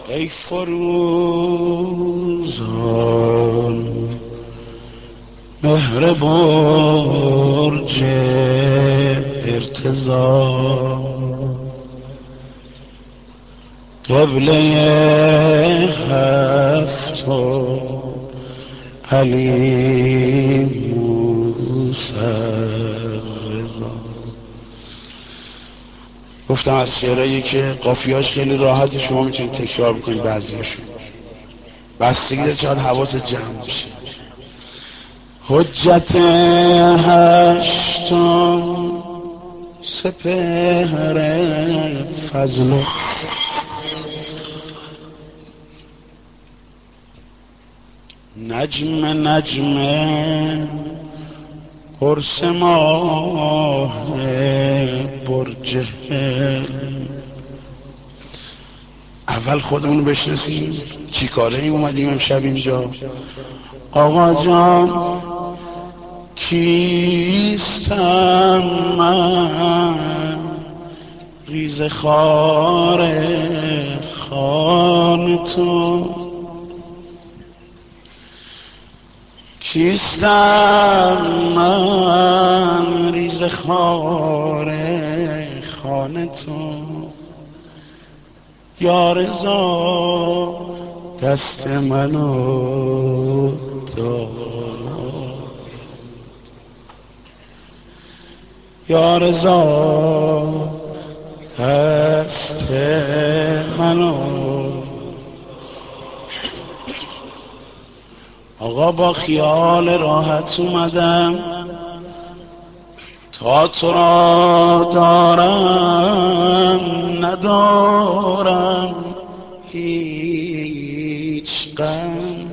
ای فروزان مهر برج ارتضا، قبله هفت و علی موسی رضا. گفتم از شعرهایی که قافیه‌اش خیلی راحت، شما میتونید تکرار بکنید بعضیاشون، بستگی داره چقدر حواست جمع بشه. حجت هشتم سپهر فضل، نجم قرص ماه برج. اول خودمون بشناسیم چی کاره ایم اومدیم امشب اینجا. آقا جان کیستم من، ریزه خار خان تو، کیستم من، ریزه خار خان تو. یا رضا دست منو دار، یا رضا دست منو. آقا با خیال راحت اومدم تا تو را دارم، ندارم هیچ غم.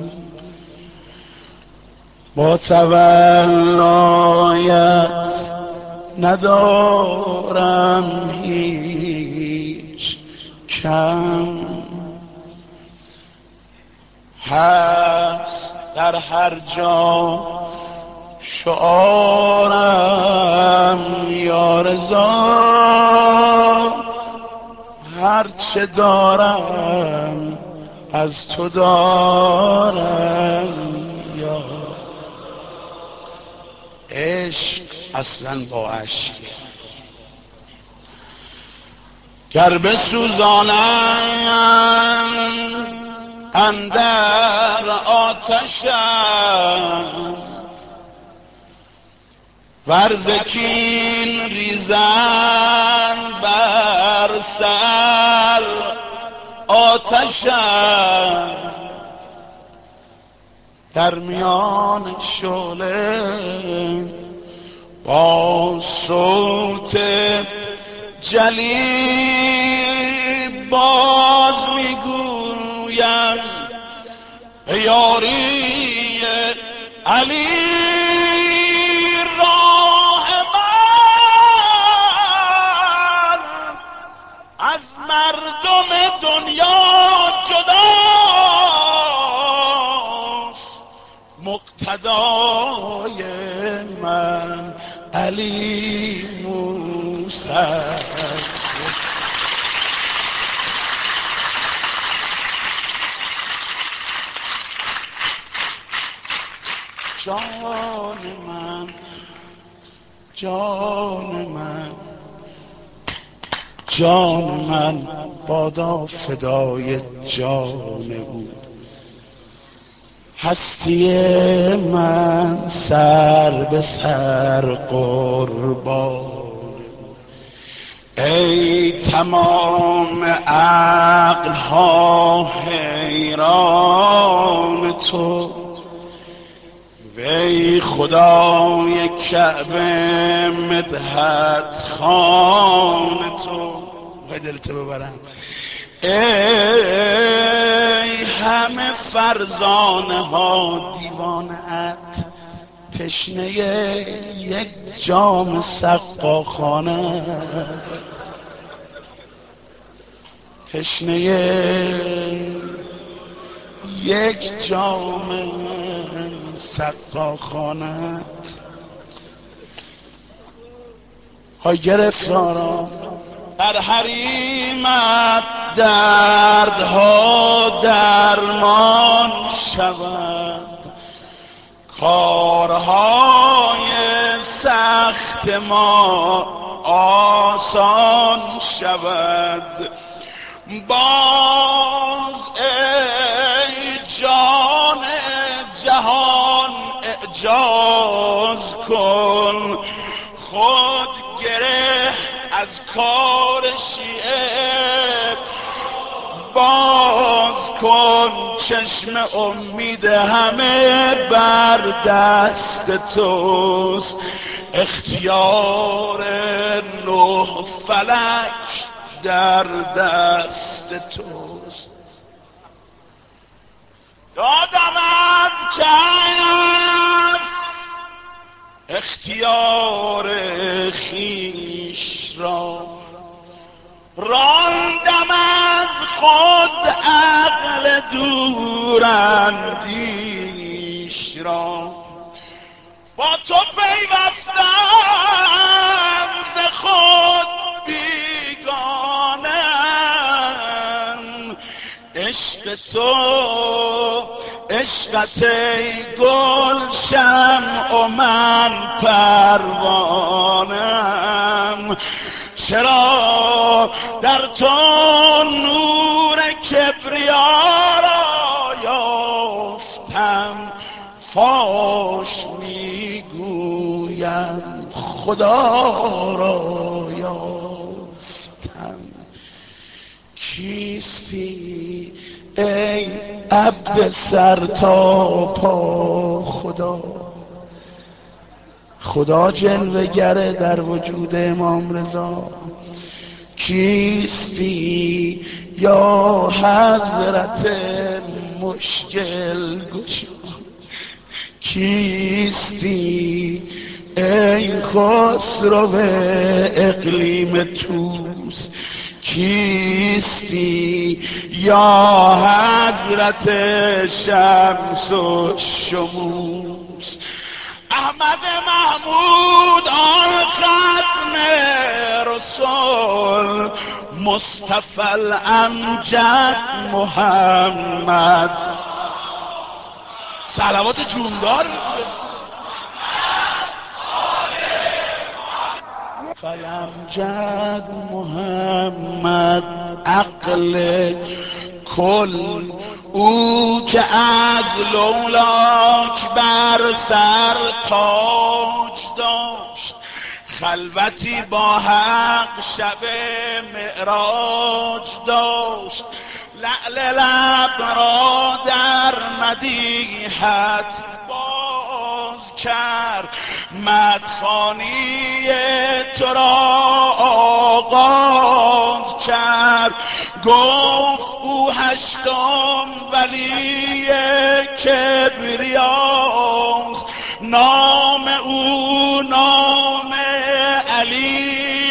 با تولایت ندارم هیچ کم. هست در هر جا شعارم یا رضا، هر چه دارم از تو دارم یا. عشق اصلا با عشق گر بسوزانم اندر آتشم، ورزکین ریزن بر سر آتشم. در میان شعله با صوت جلی باز میگویم ای یاری علی، راه من از مردم دنیا جداست، مقتدای من علی موسی. جان من، جان من، جان من بادا فدای جان او. هستی من سر به سر قربان، ای تمام عقل ها حیران تو، وی خدای کعبه مدحت خوان تو. میخوای دلت ببرم ای همه فرزانه ها دیوانت، تشنه یک جام سقاخانه، تشنه یک جام سقاخانت. های گرفتاران در حریمت دردها درمان شود، کارهای سخت ما آسان شود. باز ای جان جهان اعجاز کن، خود گره از کار شیعه باز کن. چشم امید همه بر دست توست، اختیار نه فلک در دست توست. دادم از کف اختیار خویش را، راندم از خود عقل دوراندیش را. با تو پیوستم ز خود بیگانم، عشق تو عشقت ای گل شمع و من پروانم. چرا در تو نور کبریا را یافتم، فاش میگویم خدا را یافتم. کیستی ای عبد سر تا پا خدا؟ خدا جلوه‌گر در وجود امام رضا. کیستی یا حضرت مشکل گشا؟ کیستی ای خسرو اقلیم توس؟ کیستی یا حضرت شمس و شموس؟ احمد محمود آن ختم رسول، مصطفی الامجد محمد. صلوات جوندار فالامجد محمد، عقل کل او که از لولاک بر سر تاج داشت، خلوتی با حق شب معراج داشت. لعل لب را در مدیحت باز کرد، مدخانی تو را آغاز کرد. گفت او هشتم ولی کبریاست، نام او نام علی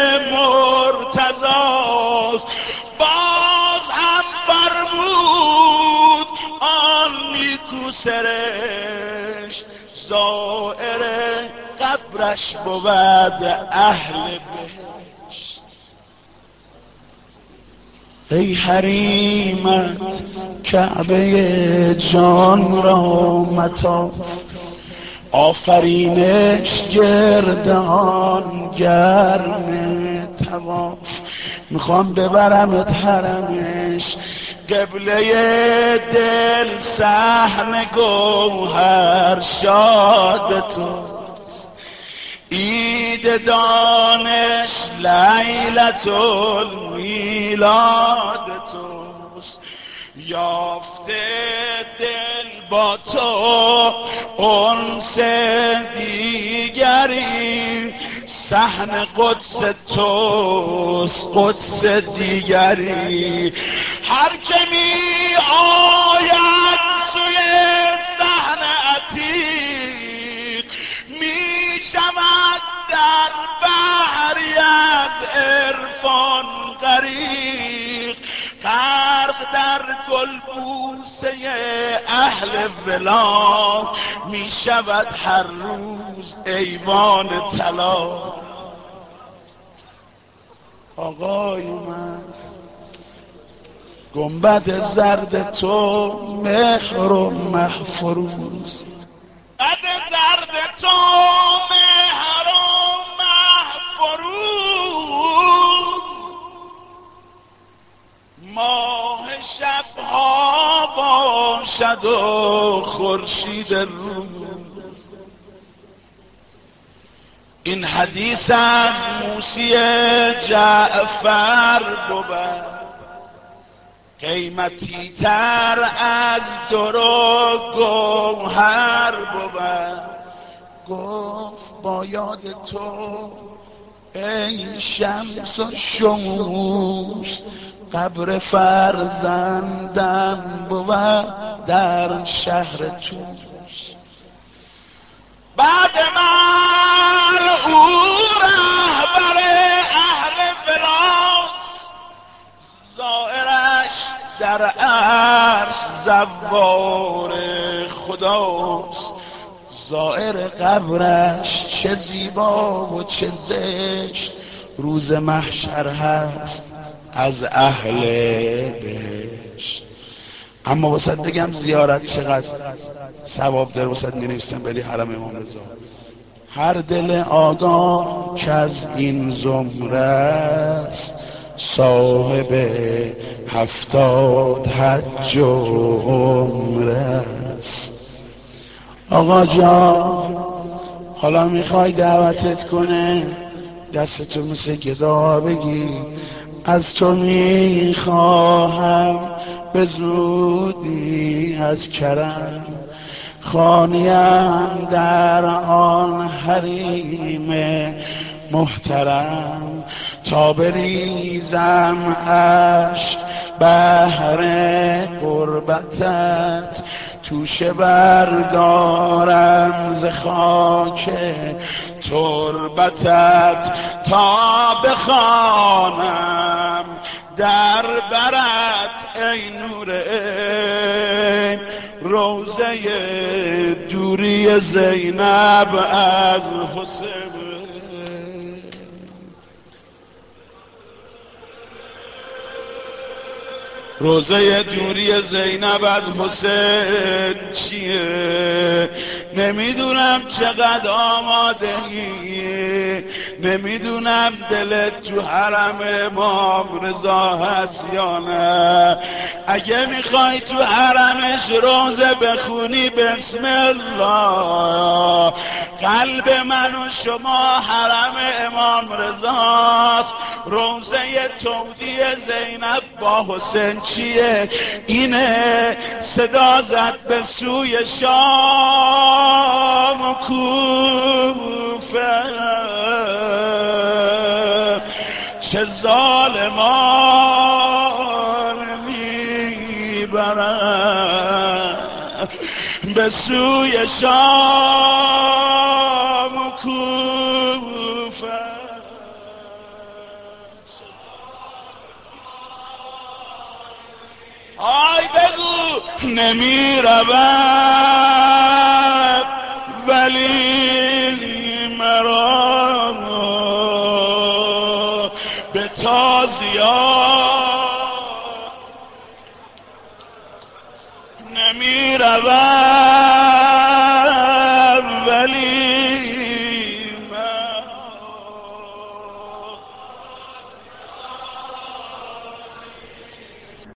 مرتضاست. باز هم فرمود آن نیکو سرشت، زائر قبرش بود اهل بهشت. ای حریمت کعبه جان را مطاف، آفرینش گردان گرم طواف. میخوام ببرمت حرمش، قبله دل صحن گوهر شاد توست. عید دانش لیلت المیلاد توست. یافته دل با تو انس دیگری، صحن قدس توست قدس دیگری. هر که می آید سوی صحن عتیق، می شود در بحری از عرفان غریق. غرق در گلبوسه اهل ولا، می شود هر روز ایوان طلا. آقای من گنبد زرد تو مهر و محفروز، گنبد زرد تو مهر و محفروز، ماه شبها باشد و خورشید روز. این حدیث از موسی جعفر بود، قیمتی تر از در و گوهر بود. گفت با یاد تو ای شمس و شموس، قبر فرزندم بود در شهر توس. بعد من او رهبر اهل ولاست، زائرش در عرش زوار خداست. زائر قبرش چه زیبا و چه زشت، روز محشر هست از اهل بهشت. اما واسه بگم زیارت چقدر ثواب داره، واسه می‌نویسم بری حرم امام رضا. هر دل آگاه که از این زمره است، صاحب 70 حج و عمره است. آقا جان حالا میخوای دعوتت کنه، دستتو مثل گدا بگی، از تو میخواهم به زودی از کرم، خانیم در آن حریم محترم، تا بریزم اشک بهر قربتت، توشه بردارم ز خاک تربتت، تا بخوانم در برت ای نور عین، روضه دوری زینب از حسین. روزه دوری زینب از حسین چیه؟ نمیدونم چقدر آمادگی، نمیدونم دلت تو حرم امام رضا هست یا نه. اگه میخوای تو حرمش روزه بخونی بسم الله، قلب من و شما حرم امام رضاست. روزه تودی زینب با حسین چیه؟ اینه صدا زد به سوی شام و کوفه، چه ظالمان میبرن به سوی شام و کوفه. آی بگو نمی رود ولی مرا به تازیان، نمی رود